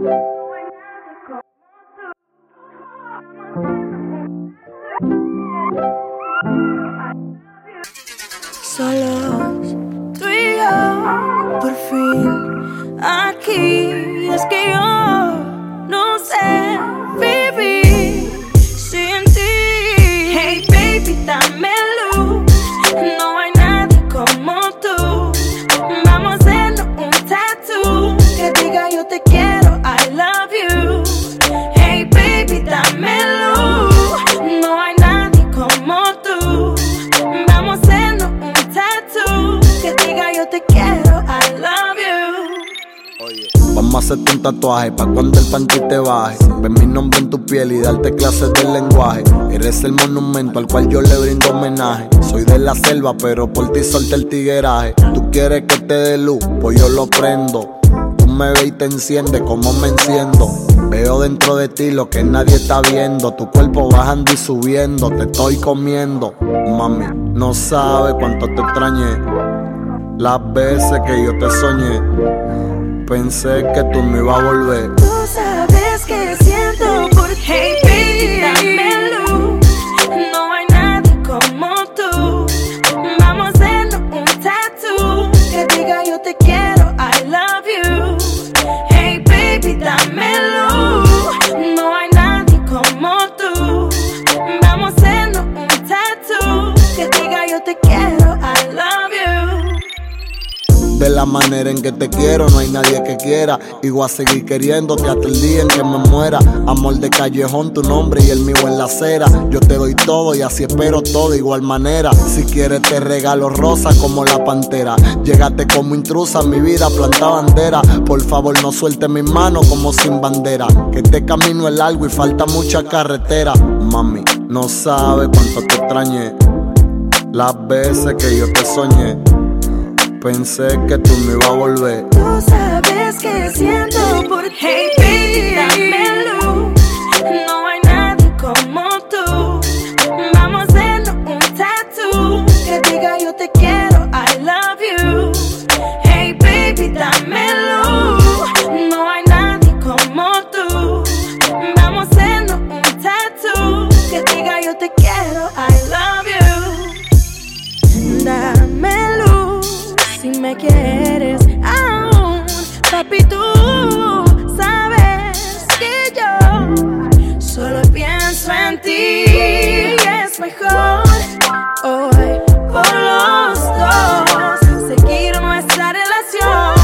Solos, tú y yo, por fin, aquí. Es que yo no sé vivir sin ti. Hey baby, dame luz. No hay nadie como tú. Vamos a hacernos un tattoo que diga yo te quiero, I love you. Hey baby, dame luz. No hay nadie como tú. Vamos a hacernos un tattoo que diga yo te quiero, I love you. Oye, vamos a hacerte un tatuaje pa' cuando el panty te baje. Ver mi nombre en tu piel y darte clases del lenguaje. Eres el monumento al cual yo le brindo homenaje. Soy de la selva pero por ti solté el tigueraje. Tú quieres que te dé luz, pues yo lo prendo. Tú me ves y te enciende como me enciendo. Veo dentro de ti lo que nadie está viendo. Tu cuerpo bajando y subiendo, te estoy comiendo. Mami, no sabes cuánto te extrañé. Las veces que yo te soñé, pensé que tú no ibas a volver. Tú sabes que siento por ti. Hey baby, dame luz. No hay nadie como tú. Vamos a hacernos un tattoo que diga yo te quiero, I love you. Hey baby, dame luz. No hay nadie como tú. Vamos a hacernos un tattoo que diga yo te quiero, I love you. De la manera en que te quiero, no hay nadie que quiera. Y voy a seguir queriéndote hasta el día en que me muera. Amor de callejón, tu nombre y el mío en la acera. Yo te doy todo y así espero todo de igual manera. Si quieres te regalo rosa como la pantera. Llegaste como intrusa a mi vida, planta bandera. Por favor no suelte mis manos como sin bandera. Que este camino es largo y falta mucha carretera. Mami, no sabes cuánto te extrañé. Las veces que yo te soñé, pensé que tú no ibas a volver. Tú sabes que siento por ti. Hey baby, dame luz. No hay nadie como tú. Vamos a hacernos un tattoo que diga yo te quiero, I love you. Hey baby, dame luz. No hay nadie como tú. Vamos a hacernos un tattoo que diga yo te quiero, I love you. Dame luz si me quieres aún, papi, tú sabes que yo solo pienso en ti. Y es mejor hoy por los dos seguir nuestra relación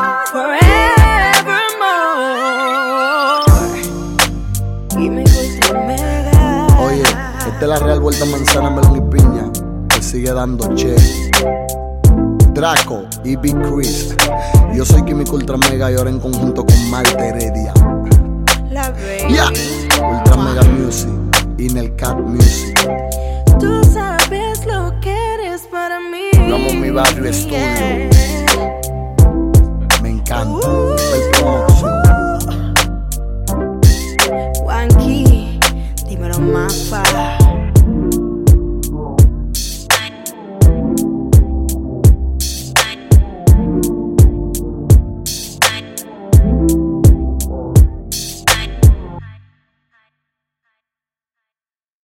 forevermore. Y me gusta mega. Oye, esta es la real vuelta manzana, melón y piña, que sigue dando che. Draco y Big Chris. Yo soy Químico Ultra Mega y ahora en conjunto con Maite Heredia. La baby. Yeah. Ultra Mega Music, Inel Cat Music. Tú sabes lo que eres para mí. Vamos mi barrio estudio. Me encanta.